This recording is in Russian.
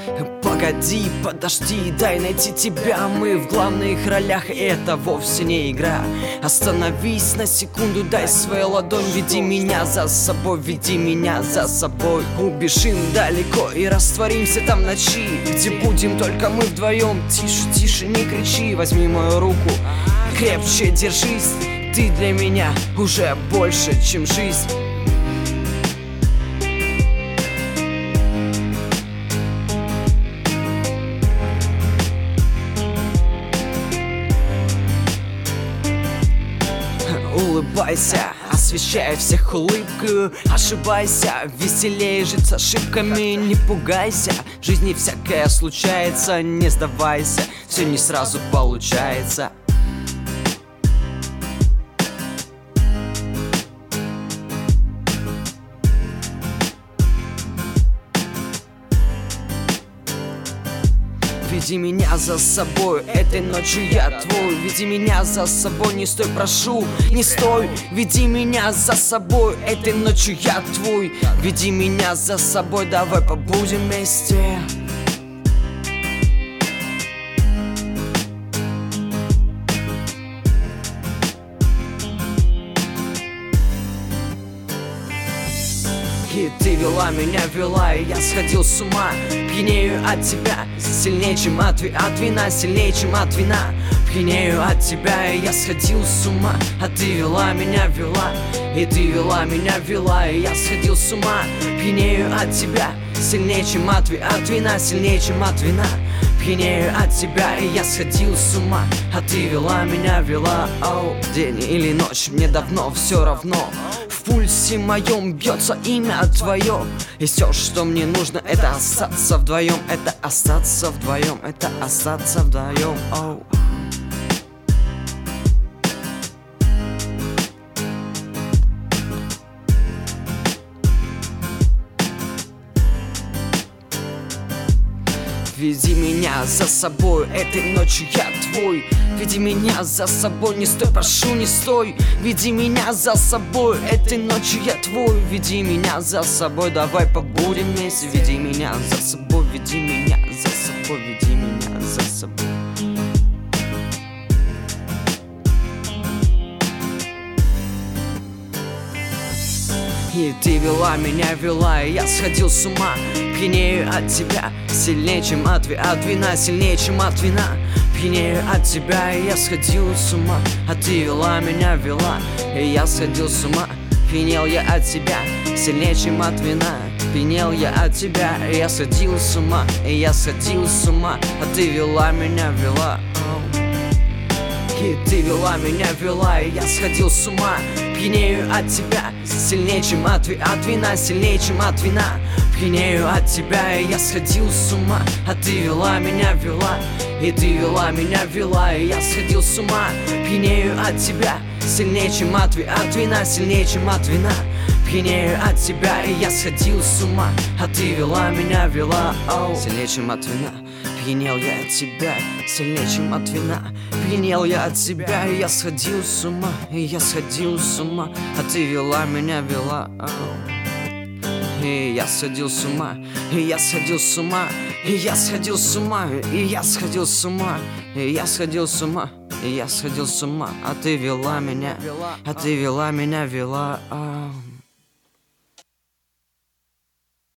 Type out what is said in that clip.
Погоди, подожди, дай найти тебя. Мы в главных ролях, и это вовсе не игра. Остановись на секунду, дай свою ладонь. Веди меня за собой, веди меня за собой. Убежим далеко и растворимся там в ночи, где будем только мы вдвоем. Тише, тише, не кричи, возьми мою руку, крепче держись. Ты для меня уже больше, чем жизнь. Улыбайся, освещая всех улыбкою. Ошибайся, веселее жить с ошибками. Не пугайся, в жизни всякое случается. Не сдавайся, все не сразу получается. Веди меня за собой, этой ночью я твой. Веди меня за собой, не стой, прошу, не стой. Веди меня за собой, этой ночью я твой. Веди меня за собой, давай побудем вместе. И ты вела меня, вела, и я сходил с ума. Пьянею от тебя, сильнее, чем от вина, сильнее, чем от вина. Пьянею от тебя, и я сходил с ума. А ты вела меня, вела, и ты вела меня, вела, и я сходил с ума. Пьянею от тебя, сильнее, чем от вина, сильнее, чем от вина. Пьянею от тебя, и я сходил с ума. А ты вела меня, вела, оу. День или ночь, мне давно все равно. В пульсе моем бьется имя твое. И все, что мне нужно, это остаться вдвоем. Это остаться вдвоем, это остаться вдвоем, оу. Веди меня за собой, этой ночью я твой. Веди меня за собой, не стой, прошу, не стой. Веди меня за собой, этой ночью я твой. Веди меня за собой, давай побудем вместе. Веди меня за собой, веди меня за собой, веди меня за собой. И ты вела меня, вела, и я сходил с ума. Пьянею от тебя, сильнее, чем от вина, сильнее, чем от вина. Пьянею от тебя, и я сходил с ума. А ты вела меня, вела, и я сходил с ума. Пьянел я от тебя, сильнее, чем от вина. Пьянел я от тебя, и я сходил с ума, и я сходил с ума. А ты вела меня, вела. И ты вела меня, вела, и я сходил с ума. Пьянею от тебя, сильнее, чем от вина, сильнее, чем от вина. Пьянею от тебя, и я сходил с ума. А ты вела меня, вела, и ты вела меня, вела, и я сходил с ума. Пьянею от тебя, сильнее, чем от вина, сильнее, чем от вина. Пьянею от тебя, и я сходил с ума. А ты вела меня, вела, оу. Сильнее, чем от вина. Пьянел я от тебя, сильнее, чем от вина. Пьянел я от тебя, и я сходил с ума, и я сходил с ума. А ты вела меня, вела, оу. И я сходил с ума, и я сходил с ума, и я сходил с ума, и я сходил с ума, и я сходил с ума, и я сходил с ума. А ты вела меня, а ты вела меня, вела, оу.